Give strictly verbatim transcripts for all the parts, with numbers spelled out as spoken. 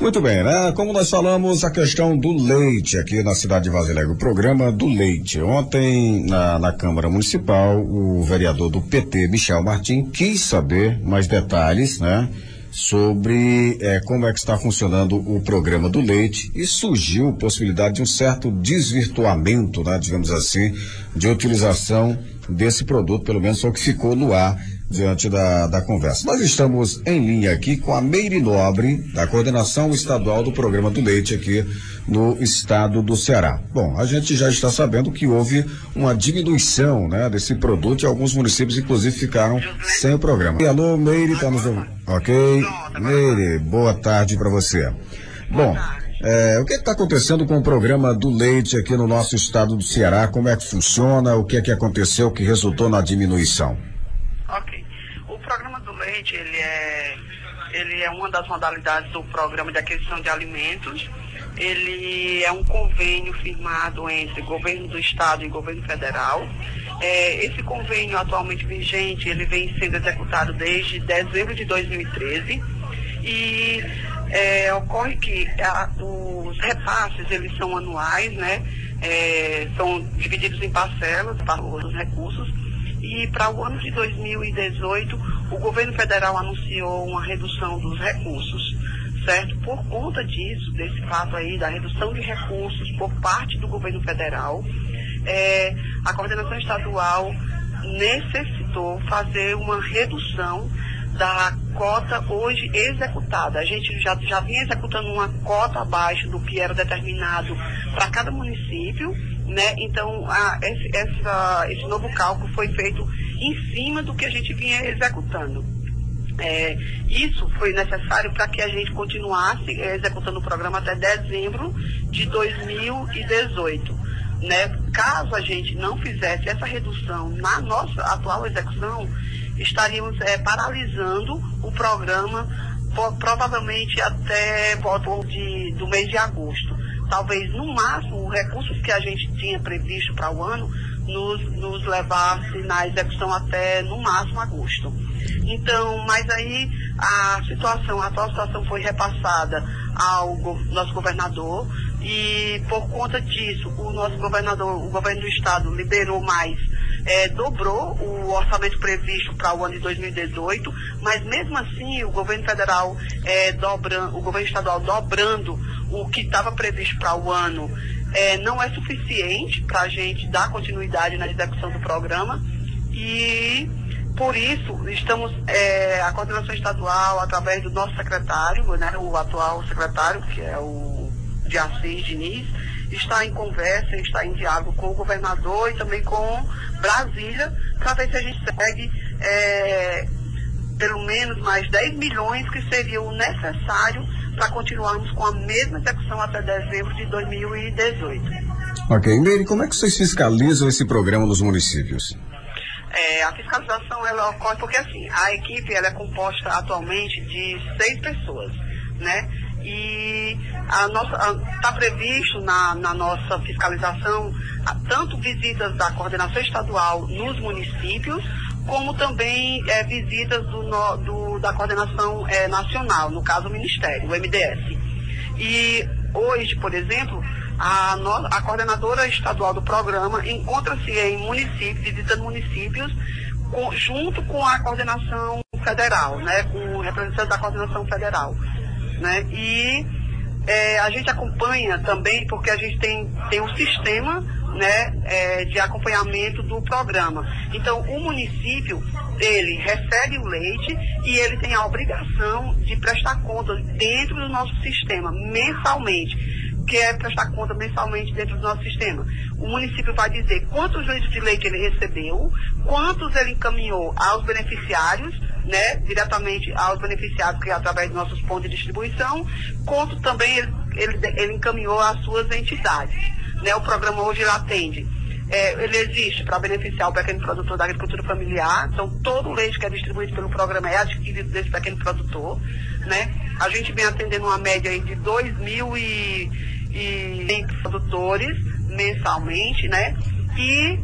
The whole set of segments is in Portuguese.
Muito bem, né? Como nós falamos, a questão do leite aqui na cidade de Vazilega, o programa do leite. Ontem, na, na Câmara Municipal, o vereador do P T, Michel Martins, quis saber mais detalhes, né? Sobre eh, como é que está funcionando o programa do leite, e surgiu a possibilidade de um certo desvirtuamento, né, digamos assim, de utilização desse produto, pelo menos foi o que ficou no ar diante da, da conversa. Nós estamos em linha aqui com a Meire Nobre, da coordenação estadual do programa do leite aqui no estado do Ceará. Bom, a gente já está sabendo que houve uma diminuição, né, desse produto, e alguns municípios inclusive ficaram sem o programa. E, alô, Meire, tá nos ouvindo? Ok, Meire, boa tarde para você. Bom, é, o que está acontecendo com o programa do leite aqui no nosso estado do Ceará? Como é que funciona? O que é que aconteceu que resultou na diminuição? Ok. O programa do leite, ele é, ele é uma das modalidades do programa de aquisição de alimentos. Ele é um convênio firmado entre governo do estado e governo federal. É, esse convênio atualmente vigente, ele vem sendo executado desde dezembro de dois mil e treze. E é, ocorre que a, os repasses, eles são anuais, né? É, são divididos em parcelas para os recursos. E para o ano de dois mil e dezoito, o governo federal anunciou uma redução dos recursos, certo? Por conta disso, desse fato aí, da redução de recursos por parte do governo federal, é, a coordenação estadual necessitou fazer uma redução da cota hoje executada. A gente já, já vinha executando uma cota abaixo do que era determinado para cada município, né? Então, a, esse, essa, esse novo cálculo foi feito em cima do que a gente vinha executando. É, isso foi necessário para que a gente continuasse é, executando o programa até dezembro de dois mil e dezoito. Né? Caso a gente não fizesse essa redução na nossa atual execução, estaríamos é, paralisando o programa po, provavelmente até volta de, do mês de agosto. Talvez, no máximo, os recursos que a gente tinha previsto para o ano nos, nos levasse na execução até, no máximo, agosto. Então, mas aí a situação, a atual situação foi repassada ao go, nosso governador, e por conta disso, o nosso governador, o governo do estado liberou mais, é, dobrou o orçamento previsto para o ano de dois mil e dezoito, mas mesmo assim o governo federal, é, dobrando, o governo estadual dobrando o que estava previsto para o ano, é, não é suficiente para a gente dar continuidade na execução do programa, e por isso estamos, é, a coordenação estadual, através do nosso secretário, né, o atual secretário, que é o de Assis Diniz, está em conversa, está em diálogo com o governador e também com Brasília, para ver se a gente segue é, pelo menos mais dez milhões que seriam necessários para continuarmos com a mesma execução até dezembro de dois mil e dezoito. Ok, Meire, como é que vocês fiscalizam esse programa nos municípios? É, a fiscalização, ela ocorre porque assim, a equipe, ela é composta atualmente de seis pessoas, né? E a nossa, está previsto na, na nossa fiscalização a, tanto visitas da coordenação estadual nos municípios, como também é, visitas do, no, do, da coordenação é, nacional, no caso o Ministério, o M D S. E hoje, por exemplo, a, no, a coordenadora estadual do programa encontra-se em municípios, visitando municípios, com, junto com a coordenação federal, né, com representantes da coordenação federal. Né? E é, a gente acompanha também porque a gente tem, tem um sistema, né, é, de acompanhamento do programa. Então, o município, ele recebe o leite e ele tem a obrigação de prestar conta dentro do nosso sistema, mensalmente, que é prestar conta mensalmente dentro do nosso sistema. O município vai dizer quantos litros de leite ele recebeu, quantos ele encaminhou aos beneficiários, né, diretamente aos beneficiários, que é através dos nossos pontos de distribuição, quanto também ele, ele, ele encaminhou às suas entidades. Né, o programa hoje ele atende, é, ele existe para beneficiar o pequeno produtor da agricultura familiar, então todo o leite que é distribuído pelo programa é adquirido desse pequeno produtor. Né? A gente vem atendendo uma média aí de dois mil e cem produtores mensalmente, né? E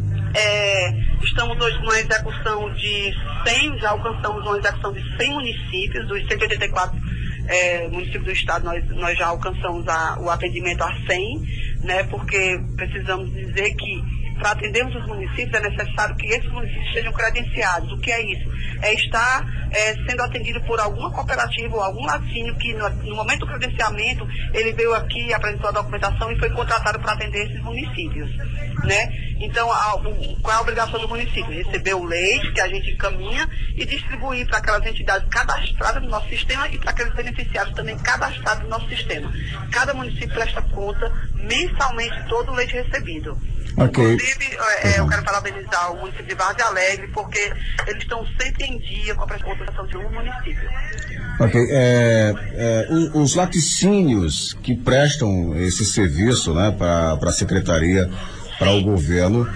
é, estamos hoje numa execução de cem, já alcançamos uma execução de cem municípios, dos cento e oitenta e quatro é, município do estado, nós, nós já alcançamos a, o atendimento a cem, né, porque precisamos dizer que para atendermos os municípios é necessário que esses municípios sejam credenciados. O que é isso? É estar é, sendo atendido por alguma cooperativa ou algum laticínio que no, no momento do credenciamento ele veio aqui, apresentou a documentação e foi contratado para atender esses municípios, né? Então, a, o, qual é a obrigação do município? Receber o leite que a gente encaminha e distribuir para aquelas entidades cadastradas no nosso sistema e para aqueles beneficiários também cadastrados no nosso sistema. Cada município presta conta mensalmente todo o leite recebido. Okay. Inclusive, é, uhum. eu quero parabenizar o município de Várzea Alegre, porque eles estão sempre em dia com a prestação de um município. Ok. É, é, os laticínios que prestam esse serviço, né, para a secretaria, para o governo,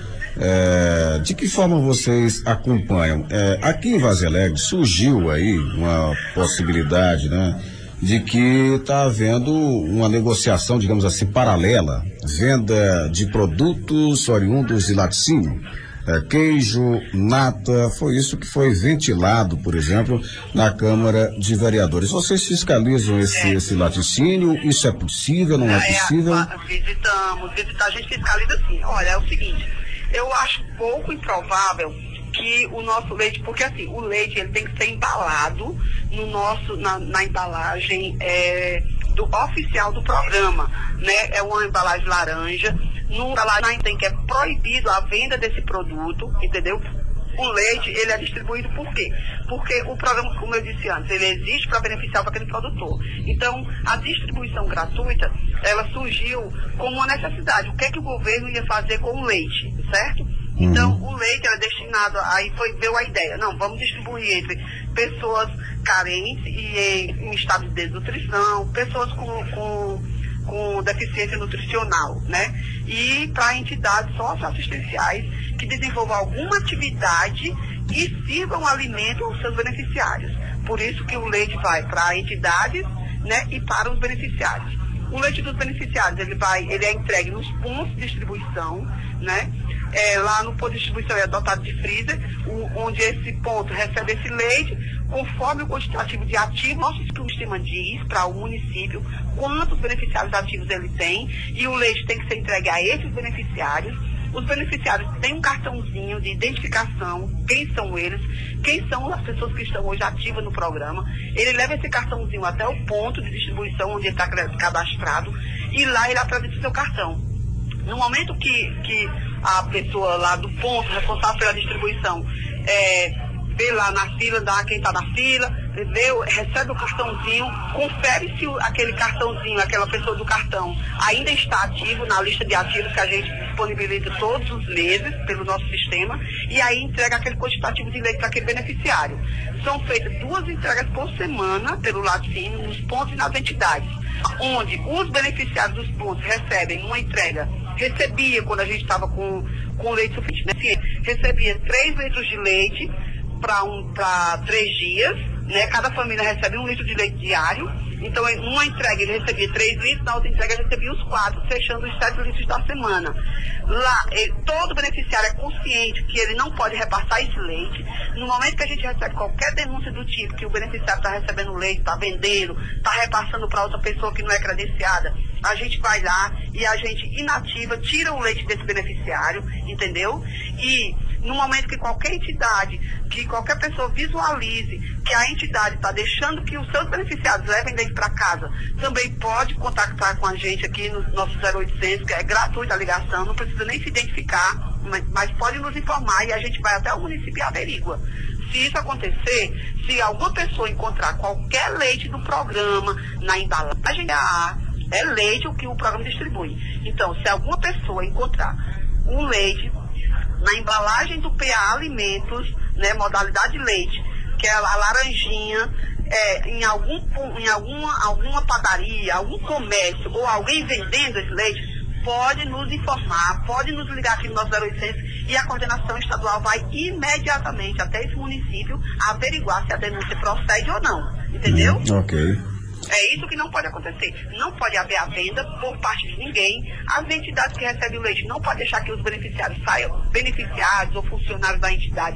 é, de que forma vocês acompanham? É, aqui em Várzea Alegre surgiu aí uma possibilidade, né, de que está havendo uma negociação, digamos assim, paralela, venda de produtos oriundos de laticínio, é, queijo, nata, foi isso que foi ventilado, por exemplo, na Câmara de Vereadores. Vocês fiscalizam esse, é. esse laticínio? Isso é possível, não é, é possível? É, visitamos, visitamos, a gente fiscaliza assim. Olha, é o seguinte, eu acho pouco improvável que o nosso leite, porque assim, o leite ele tem que ser embalado no nosso, na, na embalagem é, do oficial do programa, né? É uma embalagem laranja, no embalagem tem que é proibido a venda desse produto, entendeu? O leite, ele é distribuído por quê? Porque o programa, como eu disse antes, ele existe para beneficiar aquele produtor. Então, a distribuição gratuita, ela surgiu como uma necessidade. O que é que o governo ia fazer com o leite, certo? Então, uhum. o leite era destinado, aí foi, veio a ideia, não, vamos distribuir entre pessoas carentes e em, em estado de desnutrição, pessoas com, com, com deficiência nutricional, né? E para entidades socioassistenciais que desenvolvam alguma atividade e sirvam alimento aos seus beneficiários. Por isso que o leite vai para entidades, né, e para os beneficiários. O leite dos beneficiários, ele vai, ele é entregue nos pontos de distribuição, né? É, lá no ponto de distribuição é dotado de freezer, o, onde esse ponto recebe esse leite, conforme o quantitativo de ativos, nosso sistema diz para o município quantos beneficiários ativos ele tem, e o leite tem que ser entregue a esses beneficiários. Os beneficiários têm um cartãozinho de identificação, quem são eles, quem são as pessoas que estão hoje ativas no programa. Ele leva esse cartãozinho até o ponto de distribuição onde ele está cadastrado, e lá ele apresenta o seu cartão. No momento que, que a pessoa lá do ponto, responsável pela distribuição, é, vê lá na fila, dá quem está na fila, vê, recebe o cartãozinho, confere se aquele cartãozinho, aquela pessoa do cartão, ainda está ativo na lista de ativos que a gente disponibiliza todos os meses pelo nosso sistema, e aí entrega aquele quantitativo de leite para aquele beneficiário. São feitas duas entregas por semana pelo laticínio, nos pontos e nas entidades, onde os beneficiários dos pontos recebem uma entrega. Recebia, quando a gente estava com, com leite suficiente, né? Recebia três litros de leite para um, para três dias, né? Cada família recebe um litro de leite diário. Então, em uma entrega ele recebia três litros, na outra entrega ele recebia os quatro, fechando os sete litros da semana. Lá, ele, todo beneficiário é consciente que ele não pode repassar esse leite. No momento que a gente recebe qualquer denúncia do tipo que o beneficiário está recebendo leite, está vendendo, está repassando para outra pessoa que não é credenciada, a gente vai lá e a gente inativa, tira o leite desse beneficiário, entendeu? E no momento que qualquer entidade, que qualquer pessoa visualize que a entidade está deixando que os seus beneficiários levem leite para casa, também pode contactar com a gente aqui no nosso zero oitocentos, que é gratuita a ligação, não precisa nem se identificar, mas, mas pode nos informar e a gente vai até o município e averigua. Se isso acontecer, se alguma pessoa encontrar qualquer leite do programa na embalagem A, é leite o que o programa distribui. Então, se alguma pessoa encontrar um leite na embalagem do P A Alimentos, né, modalidade leite, que é a laranjinha, é, em, algum, em alguma, alguma padaria, algum comércio, ou alguém vendendo esse leite, pode nos informar, pode nos ligar aqui no nosso zero oitocentos e a coordenação estadual vai imediatamente até esse município averiguar se a denúncia procede ou não. Entendeu? Hum, ok. É isso que não pode acontecer. Não pode haver a venda por parte de ninguém. As entidades que recebem o leite não podem deixar que os beneficiários saiam, beneficiados ou funcionários da entidade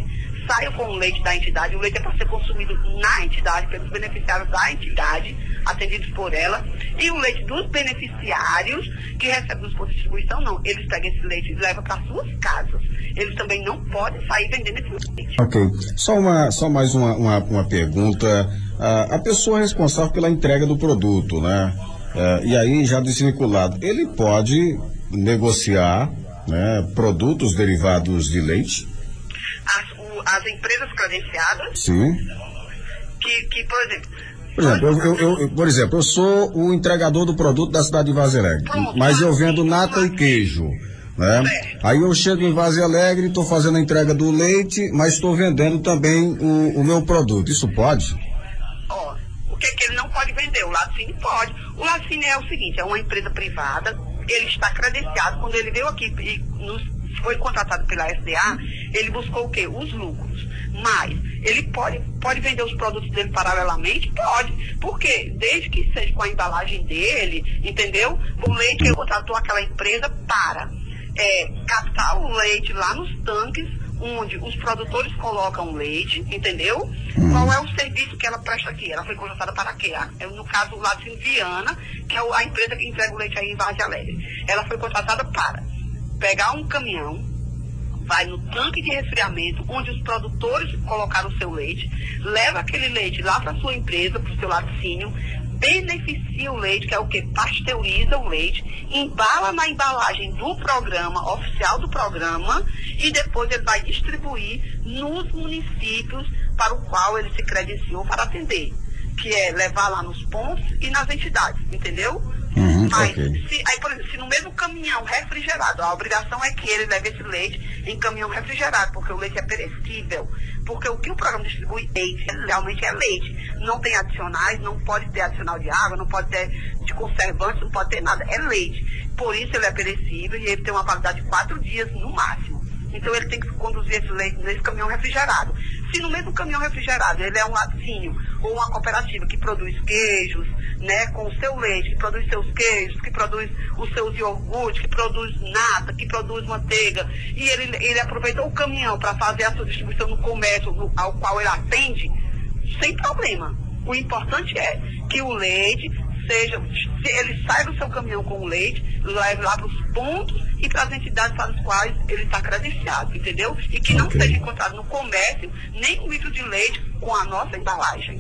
saia com o leite da entidade. O leite é para ser consumido na entidade, pelos beneficiários da entidade, atendidos por ela, e o leite dos beneficiários que recebem dos postos de distribuição, não. Eles pegam esse leite e levam para suas casas. Eles também não podem sair vendendo esse leite. Ok. Só, uma, só mais uma, uma, uma pergunta. A, a pessoa responsável pela entrega do produto, né? É, e aí, já desvinculado, ele pode negociar, né, produtos derivados de leite? As, o, as empresas credenciadas? Sim. Que, que por exemplo... Por exemplo, eu, eu, eu, por exemplo, eu sou o entregador do produto da cidade de Vaza Alegre, Pronto, mas eu vendo nata e queijo, né? Certo. Aí eu chego em Vaza Alegre, estou fazendo a entrega do leite, mas estou vendendo também o, o meu produto. Isso pode? Ó, o que, que ele não pode vender? O Laticínio pode. O Laticínio é o seguinte, é uma empresa privada, ele está credenciado. Quando ele veio aqui e nos, foi contratado pela S D A, ele buscou o quê? Os lucros. Mas ele pode, pode vender os produtos dele paralelamente? Pode. Por quê? Desde que seja com a embalagem dele, entendeu? O leite, ele contratou aquela empresa para é, captar o leite lá nos tanques, onde os produtores colocam leite, entendeu? Hum. Qual é o serviço que ela presta aqui? Ela foi contratada para quê? No caso, o Laticínio Viana, que é a empresa que entrega o leite aí em Vaza Alegre. Ela foi contratada para pegar um caminhão, vai no tanque de resfriamento, onde os produtores colocaram o seu leite, leva aquele leite lá para a sua empresa, para o seu laticínio, beneficia o leite, que é o que? Pasteuriza o leite, embala na embalagem do programa, oficial do programa, e depois ele vai distribuir nos municípios para o qual ele se credenciou para atender, que é levar lá nos pontos e nas entidades, entendeu? Uhum, Mas, okay. se, aí, por exemplo, se no mesmo caminhão refrigerado, a obrigação é que ele leve esse leite em caminhão refrigerado, porque o leite é perecível. Porque o que o programa distribui leite, realmente é leite. Não tem adicionais, não pode ter adicional de água, não pode ter de conservantes, não pode ter nada. É leite. Por isso ele é perecível e ele tem uma validade de quatro dias no máximo. Então ele tem que conduzir esse leite nesse caminhão refrigerado. Se no mesmo caminhão refrigerado ele é um laticínio ou uma cooperativa que produz queijos, né, com o seu leite, que produz seus queijos, que produz os seus iogurtes, que produz nata, que produz manteiga, e ele, ele aproveitou o caminhão para fazer a sua distribuição no comércio no, ao qual ele atende, sem problema. O importante é que o leite seja, se ele sai do seu caminhão com o leite, leve lá para os pontos e para as entidades para as quais ele está credenciado, entendeu? E que não okay. seja encontrado no comércio nem um litro de leite com a nossa embalagem.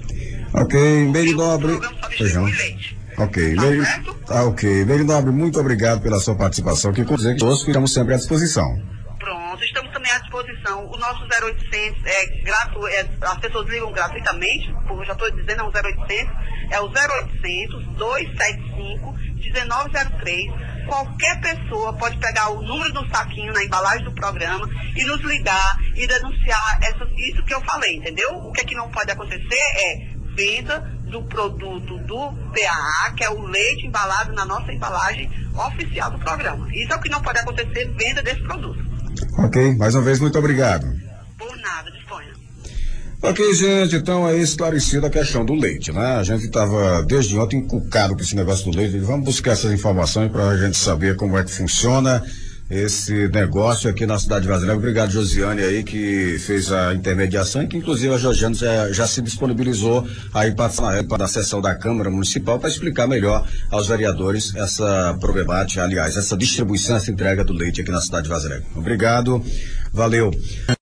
Ok, Meire Nobre. Leite. Ok, tá Meire, ah, ok, Meire Nobre, muito obrigado pela sua participação, que quer dizer que todos ficamos sempre à disposição. Pronto, estamos também à disposição. O nosso zero oitocentos é gratuito, é, as pessoas ligam gratuitamente, como eu já estou dizendo, é o zero oitocentos, é o zero oitocentos, dois sete cinco, um nove zero três. Qualquer pessoa pode pegar o número do saquinho na embalagem do programa e nos ligar e denunciar essa, isso que eu falei, entendeu? O que é que não pode acontecer é venda do produto do P A A, que é o leite embalado na nossa embalagem oficial do programa. Isso é o que não pode acontecer, venda desse produto. Ok, mais uma vez, muito obrigado. Por nada, disponha. Ok, gente, então é esclarecida a questão do leite, né? A gente estava desde ontem encucado com esse negócio do leite. Vamos buscar essas informações para a gente saber como é que funciona esse negócio aqui na cidade de Vaza Alegre. Obrigado, Josiane, aí, que fez a intermediação e que, inclusive, a Josiane já, já se disponibilizou aí para a sessão da Câmara Municipal para explicar melhor aos vereadores essa problemática, aliás, essa distribuição, essa entrega do leite aqui na cidade de Vaza Alegre. Obrigado, valeu.